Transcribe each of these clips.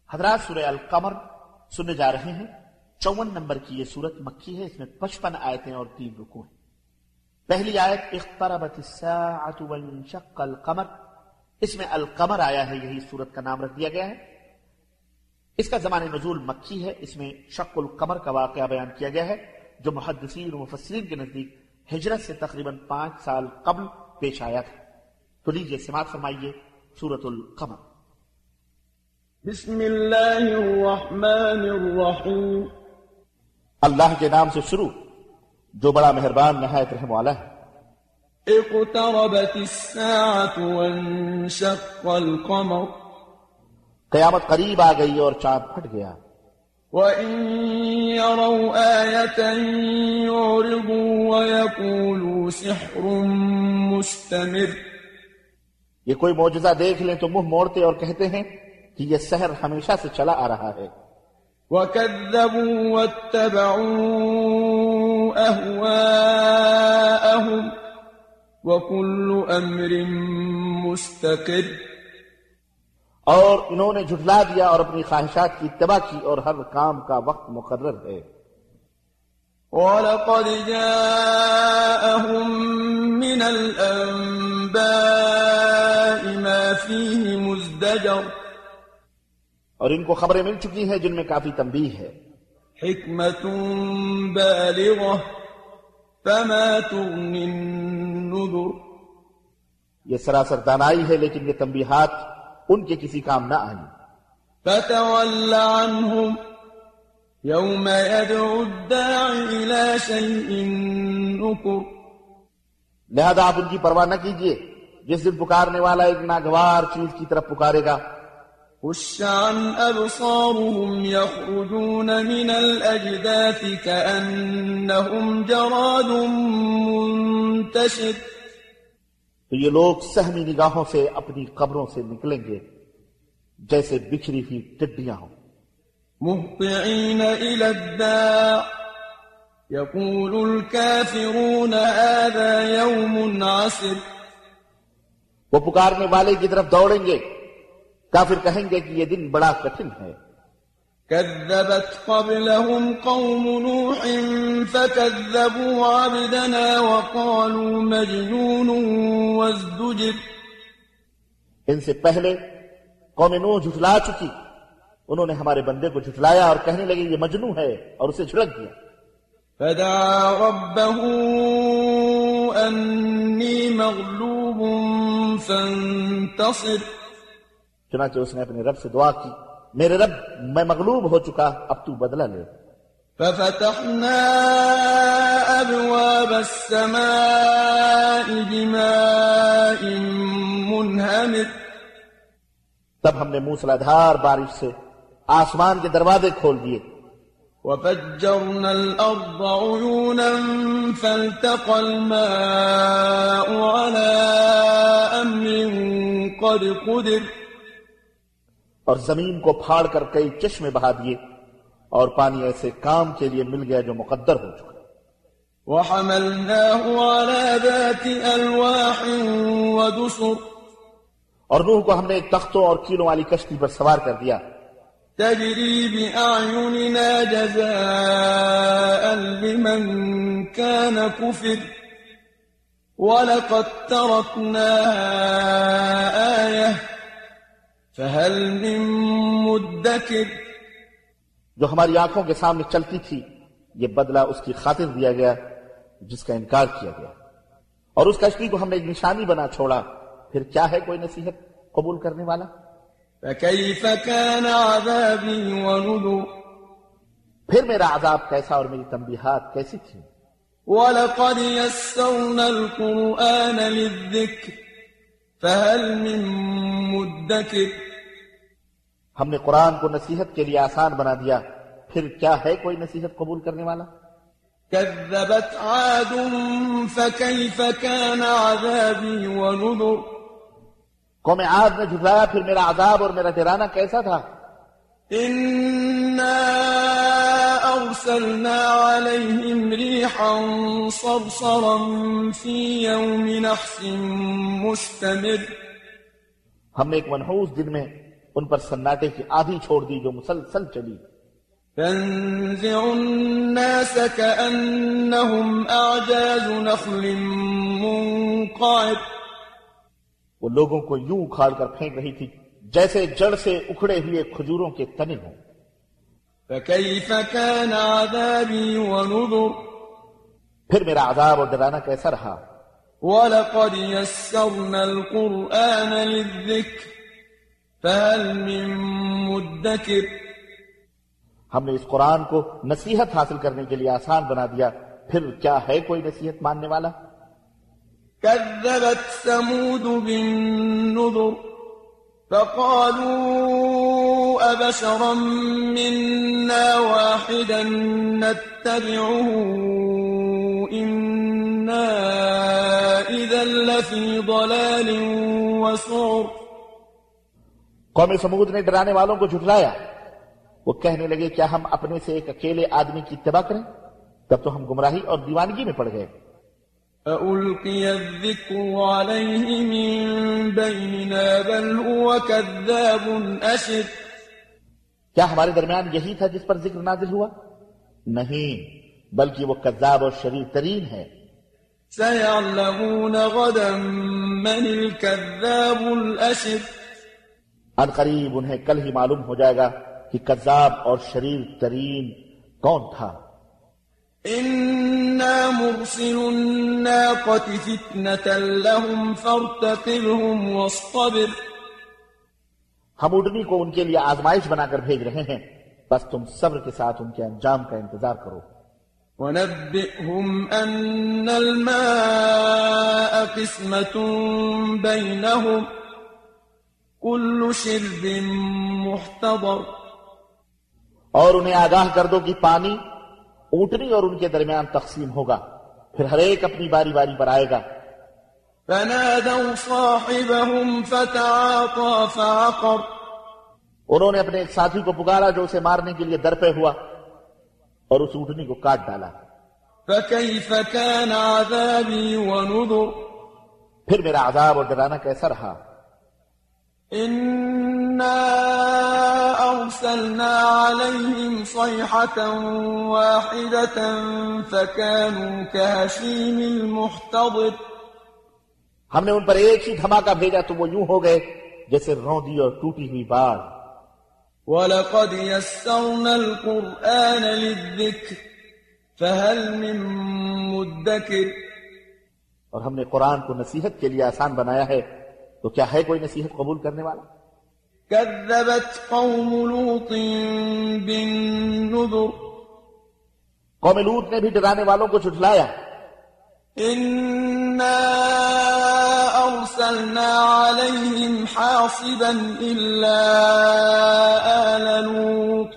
حضرات سورہ القمر سننے جا رہے ہیں۔ 54 نمبر کی یہ سورت مکی ہے، اس میں 55 آیتیں اور 3 رکوع ہیں۔ پہلی آیت اقتربت الساعۃ وانشق القمر، اس میں القمر آیا ہے، یہی سورت کا نام رکھ دیا گیا ہے۔ اس کا زمان نزول مکی ہے، اس میں شق القمر کا واقعہ بیان کیا گیا ہے جو محدثین و مفسرین کے نزدیک ہجرت سے تقریباً 5 سال قبل پیش آیا تھا۔ تو لیجیے سماعت فرمائیے سورۃ القمر۔ بسم اللہ الرحمن الرحیم، اللہ کے نام سے شروع جو بڑا مہربان نہایت رحم والا ہے۔ اقتربت الساعة وانشق القمر، قیامت قریب آ گئی اور چاند پھٹ گیا۔ وَإِن يَرَوْا آيَةً يُعْرِضُوا وَيَقُولُوا سِحْرٌ مُسْتَمِرٌّ، یہ کوئی معجزہ دیکھ لیں تو منہ موڑتے اور کہتے ہیں کہ یہ سحر ہمیشہ سے چلا آ رہا ہے۔ وَكَذَّبُوا وَاتَّبَعُوا أَهْوَاءَهُمْ وَكُلُّ أَمْرٍ مُسْتَقِرٌّ، اور انہوں نے جھٹلا دیا اور اپنی خواہشات کی اتباع کی، اور ہر کام کا وقت مقرر ہے۔ وَلَقَدْ جَاءَهُم مِّنَ الْأَنبَاءِ مَا فِيهِ مُزْدَجَرٌ، اور ان کو خبریں مل چکی ہیں جن میں کافی تنبیہ ہے۔ حِکْمَةٌ بَالِغَةٌ فَمَا تُغْنِ النُّذُرُ، یہ سراسر دانائی ہے لیکن یہ تنبیہات ان کے کسی کام نہ آئیں۔ فَتَوَلَّ عَنْهُمْ يَوْمَ يَدْعُ الدَّاعِ إِلَى شَيْءٍ نُكُرٍ، لہذا آپ ان کی پرواہ نہ کیجیے جس دن پکارنے والا ایک ناگوار چیز کی طرف پکارے گا۔ خُشَّ عَنْ أَبْصَارُهُمْ يَخْرُجُونَ مِنَ الْأَجْدَاثِ كَأَنَّهُمْ جَرَادٌ مُنْتَشِرٌ، تو یہ لوگ سہمی نگاہوں سے اپنی قبروں سے نکلیں گے جیسے بکھری ہوئی ٹڈیاں ہوں۔ مُهْطِعِينَ إِلَى الدَّاعِ يَقُولُ الْكَافِرُونَ هَذَا يَوْمٌ عَسِرٌ، وہ پکارنے والے کی طرف دوڑیں گے، کافر کہیں گے کہ یہ دن بڑا کٹھن ہے۔ كذبت قبلهم قوم نوح فكذبوا عبدنا وقالوا مجنون وازدجر، ان سے پہلے قوم نوح جھٹلا چکی، انہوں نے ہمارے بندے کو جھٹلایا اور کہنے لگے یہ مجنون ہے اور اسے جھڑک دیا۔ فدعا ربه أني مغلوب فانتصر، چنانچہ اس نے اپنے رب سے دعا کی، میرے رب میں مغلوب ہو چکا، اب تو بدلہ لے۔ ففتحنا أبواب السماء بماء منهمر، تب ہم نے موسلادھار بارش سے آسمان کے دروازے کھول دیے۔ وفجرنا الأرض عيونا فالتقى الماء على أمر قد قدر، اور زمین کو پھاڑ کر کئی چشمے بہا دیے، اور پانی ایسے کام کے لیے مل گیا جو مقدر ہو چکا۔ وحملناه على ذات ألواح ودسر، اور نوح کو ہم نے ایک تختوں اور کیلوں والی کشتی پر سوار کر دیا، تجري بأعيننا جزاء لمن كان كفر، ولقد تركناها آية فهل من مدكر، جو ہماری آنکھوں کے سامنے چلتی تھی، یہ بدلہ اس کی خاطر دیا گیا جس کا انکار کیا گیا، اور اس کشتی کو ہم نے ایک نشانی بنا چھوڑا، پھر کیا ہے کوئی نصیحت قبول کرنے والا؟ فكيف كان عذابي ونذر، پھر میرا عذاب کیسا اور میری تنبیہات کیسی تھی۔ ولقد يسرنا القرآن للذكر فهل من مدكر، ہم نے قرآن کو نصیحت کے لیے آسان بنا دیا، پھر کیا ہے کوئی نصیحت قبول کرنے والا؟ كذبت عاد فكيف كان عذابي ونذر، قوم عاد نے جھٹلایا، پھر میرا عذاب اور میرا ڈرانا کیسا تھا؟ إنا أرسلنا عليهم ريحا صرصرا في يوم نحس مستمر، ہم نے ایک منحوس دن میں ان پر سناٹے کی آندھی چھوڑ دی جو مسلسل چلی. تنزع الناس كأنهم أعجاز نخل منقعر. وہ لوگوں کو یوں اکھاڑ کر پھینک رہی تھی جیسے جڑ سے اکھڑے ہوئے کھجوروں کے تنے ہوں. فكيف كان عذابي ونذر. پھر میرا عذاب اور ڈرانا کیسا رہا. وَلَقَدْ يَسَّرْنَا الْقُرْآنَ لِلذِّكْرِ فَهَلْ مِن مُدَّكِرٍ. ہم نے اس قرآن کو نصیحت حاصل کرنے کے لیے آسان بنا دیا، پھر کیا ہے کوئی نصیحت ماننے والا؟ كذبت ثمود بالنذر فقالوا أبشرا منا واحدا نتبعه إنا إذا لفي ضلال وسعر. قوم سمود نے ڈرانے والوں کو جھٹلایا. وہ کہنے لگے کیا ہم اپنے سے ایک اکیلے آدمی کی اتباع کریں؟ تب تو ہم گمراہی اور دیوانگی میں پڑ گئے. أَأُلْقِيَ الذِّكْرُ عَلَيْهِ مِن بَيْنِنَا بَلْ هُوَ كَذَّابٌ أَشِرٌ. کیا ہمارے درمیان یہی تھا جس پر ذکر نازل ہوا؟ نہیں، بلکہ وہ کذاب اور شریر ترین ہے. سَيَعْلَمُونَ غَدًا مَنِ الْكَذَّابُ الْأَشِرُ. ان قریب انہیں کل ہی معلوم ہو جائے گا کہ کذاب اور شریر ترین کون تھا. إِنَّا مُرْسِلُ النَّاقَةِ فِتْنَةً لَهُمْ فَارْتَقِبْهُمْ وَاصْطَبِرْ. ہم اونٹنی کو ان کے لیے آزمائش بنا کر بھیج رہے ہیں، بس تم صبر کے ساتھ ان کے انجام کا انتظار کرو. وَنَبِّئْهُمْ أَنَّ الْمَاءَ قِسْمَةٌ بَيْنَهُمْ كُلُّ شِرْبٍ مُحْتَضَرٍ. اور انہیں آگاہ کر دو کہ پانی اونٹنی اور ان کے درمیان تقسیم ہوگا، پھر ہر ایک اپنی باری باری پر آئے گا. فَنَادَوْا صَاحِبَهُمْ فَتَعَاطَىٰ فَعَقَرَ. انہوں نے اپنے ایک ساتھی کو پکارا جو اسے مارنے کے لیے درپے ہوا اور اس اونٹنی کو کاٹ ڈالا. فَكَيْفَ كَانَ عَذَابِي وَنُذُرِ. پھر میرا عذاب اور ڈرانا کیسا رہا. إِنَّا أَرْسَلْنَا عَلَيْهِمْ صَيْحَةً وَاحِدَةً فَكَانُوا كَهَشِيمِ الْمُحْتَظِرِ. ہم نے ان پر ایک ہی دھماکہ بھیجا تو وہ یوں ہو گئے جیسے روندی اور ٹوٹی ہوئی باڑ. وَلَقَدْ يَسَّرْنَا الْقُرْآنَ لِلذِّكْرِ فَهَلْ مِن مُدَّكِرٍ. اور ہم نے قرآن کو نصیحت کے لیے آسان بنایا ہے، تو کیا ہے کوئی نصیحت قبول کرنے والا؟ كذبت قوم لوط بالنذر. قوم لوط نے بھی ڈرانے والوں کو جھٹلایا. إنا أرسلنا عليهم حاصبا إلا آل لوط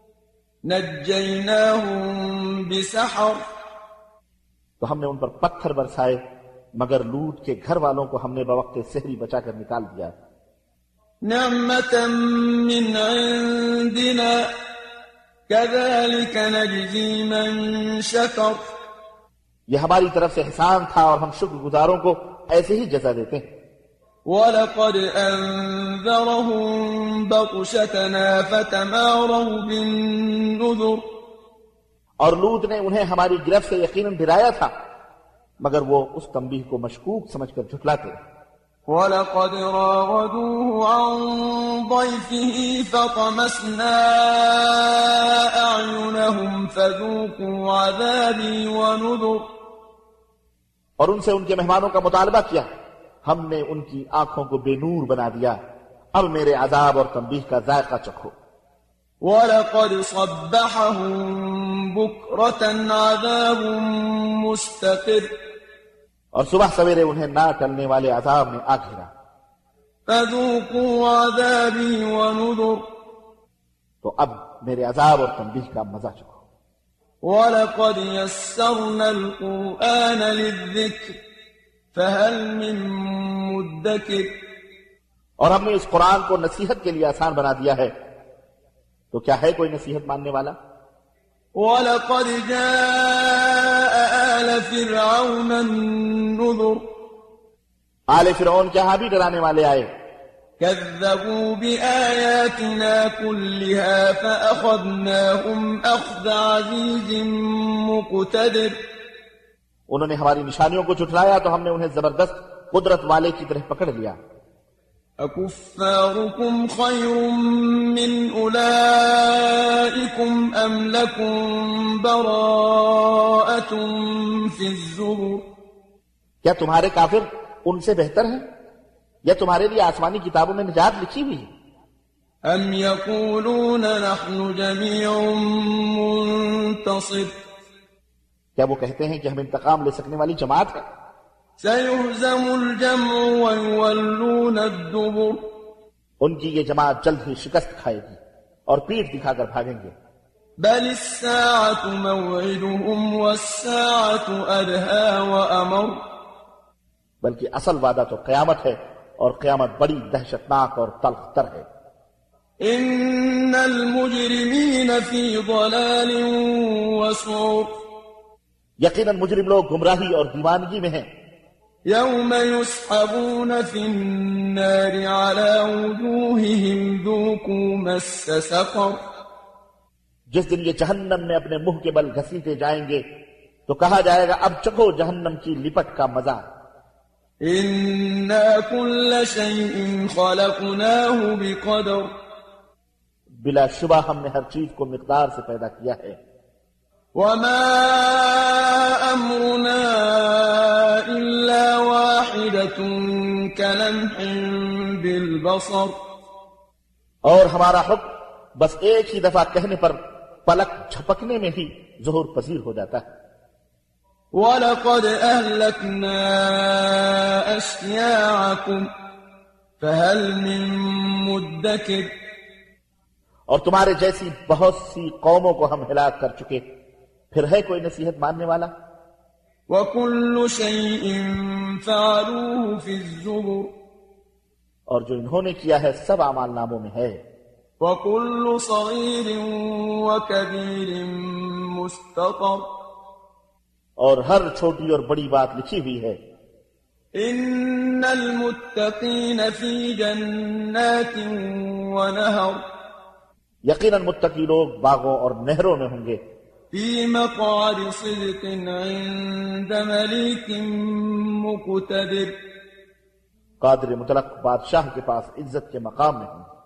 نجيناهم بسحر. تو ہم نے ان پر پتھر برسائے مگر لوط کے گھر والوں کو ہم نے بوقت سحری بچا کر نکال دیا. نعمة من عندنا كذلك نجزي من شكر. یہ ہماری طرف سے احسان تھا اور ہم شکر گزاروں کو ایسے ہی جزا دیتے ہیں. وَلَقَدْ أَنذَرَهُم بَطْشَتَنَا فَتَمَارَوْا بِالنُّذُرِ. اور لوط نے انہیں ہماری گرفت سے یقیناً ڈرایا تھا مگر وہ اس تنبیہ کو مشکوک سمجھ کر جھٹلاتے. وَلَقَدْ رَاوَدُوهُ عَن ضَيْفِهِ فَطَمَسْنَا أَعْيُنَهُمْ فَذُوقُوا عَذَابِي وَنُذُرِ. اور ان سے ان کے مہمانوں کا مطالبہ کیا، ہم نے ان کی آنکھوں کو بے نور بنا دیا، اب میرے عذاب اور تنبیہ کا ذائقہ چکھو. وَلَقَدْ صَبَّحَهُم بُكْرَةً عَذَابٌ مُسْتَقِرٌ. اور صبح سویرے انہیں نہ ٹلنے والے عذاب نے آ گھیرا. فَذُوقُوا عَذَابِي وَنُذُرِ. تو اب میرے عذاب اور تنبیہ کا مزہ چکھو. وَلَقَدْ يَسَّرْنَا الْقُرْآنَ لِلذِّكْرِ فَهَلْ مِن مُدَّكِرٍ. اور ہم نے اس قرآن کو نصیحت کے لیے آسان بنا دیا ہے، تو کیا ہے کوئی نصیحت ماننے والا؟ وَلَقَدْ جَاءَ آلَ فِرْعَوْنَ النُّذُرُ. آل فرعون کے ہاں بھی ڈرانے والے آئے. كذبوا بآياتنا كلها فأخذناهم أخذ عزيز مقتدر. انہوں نے ہماری نشانیوں کو جھٹلایا تو ہم نے انہیں زبردست قدرت والے کی طرح پکڑ لیا. أكفاركم خير من أولئكم أم لكم براءة في الزبر. کیا تمہارے کافر ان سے بہتر ہیں یا تمہارے لیے آسمانی کتابوں میں نجات لکھی ہوئی ہے؟ أم يقولون نحن جميع منتصر. کیا وہ کہتے ہیں کہ ہم انتقام لے سکنے والی جماعت ہے؟ سيهزم الجمع ويولون الدبر. ان کی یہ جماعت جلد ہی شکست کھائے گی اور پیٹھ دکھا کر بھاگیں گے. بل الساعة موعدهم والساعة أدهى وأمر. بلکہ اصل وعدہ تو قیامت ہے اور قیامت بڑی دہشتناک اور تلخ تر ہے. إن المجرمين في ضلال وسعر. یقیناً مجرم لوگ گمراہی اور دیوانگی میں ہیں. يوم يسحبون في النار على وجوههم ذوقوا مس سقر. جس دن یہ جہنم میں اپنے منہ کے بل گھسیٹے جائیں گے تو کہا جائے گا اب چکھو جہنم کی لپٹ کا مزہ. إنا كل شيء خلقناه بقدر. بلا شبہ ہم نے ہر چیز کو مقدار سے پیدا کیا ہے. وما أمرنا إلا واحدة كلمح بالبصر. اور ہمارا حکم بس ایک ہی دفعہ کہنے پر پلک جھپکنے میں ہی ظہور پذیر ہو جاتا ہے. وَلَقَدْ أَهْلَكْنَا أَشْيَاعَكُمْ فَهَلْ مِن مُدَّكِرٍ. اور تمہارے جیسی بہت سی قوموں کو ہم ہلاک کر چکے، پھر ہے کوئی نصیحت ماننے والا؟ وَكُلُّ شَيْءٍ فَعَلُوهُ فِي الزُّبُرِ. اور جو انہوں نے کیا ہے سب اعمال ناموں میں ہے. وَكُلُّ صَغِيرٍ وَكَبِيرٍ مُسْتَطَرٍ. اور ہر چھوٹی اور بڑی بات لکھی ہوئی ہے. إِنَّ الْمُتَّقِينَ فِي جَنَّاتٍ وَنَهَرٍ. یقیناً متقی لوگ باغوں اور نہروں میں ہوں گے. فِي مَقْعَدِ صِدْقٍ عِندَ مَلِيكٍ مُقْتَدِرٍ. قادر مطلق بادشاہ کے پاس عزت کے مقام میں ہوں.